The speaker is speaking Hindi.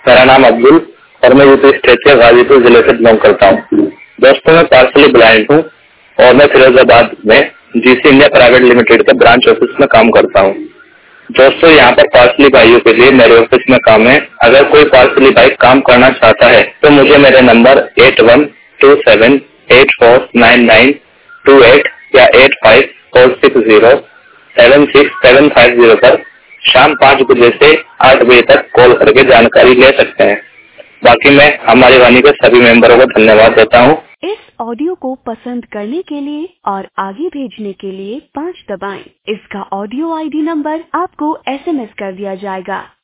मेरा नाम अब्दुल और मैं यूपी स्टेट के गाजीपुर जिले से बिलोंग करता हूँ। दोस्तों, मैं पार्सली ब्लाइंड हूँ और मैं फिरोजाबाद में जीसी इंडिया प्राइवेट लिमिटेड के ब्रांच ऑफिस में काम करता हूँ। दोस्तों, यहाँ पर पार्सली भाइयों के लिए मेरे ऑफिस में काम है। अगर कोई पार्सली भाई काम करना चाहता है तो मुझे मेरे नंबर 8127849928 या 8546076750 पर शाम 5 बजे से 8 बजे तक कॉल करके जानकारी ले सकते हैं। बाकी मैं हमारी वाणी के सभी मेंबरों को धन्यवाद देता हूँ। इस ऑडियो को पसंद करने के लिए और आगे भेजने के लिए 5 दबाएं। इसका ऑडियो आईडी नंबर आपको SMS कर दिया जाएगा।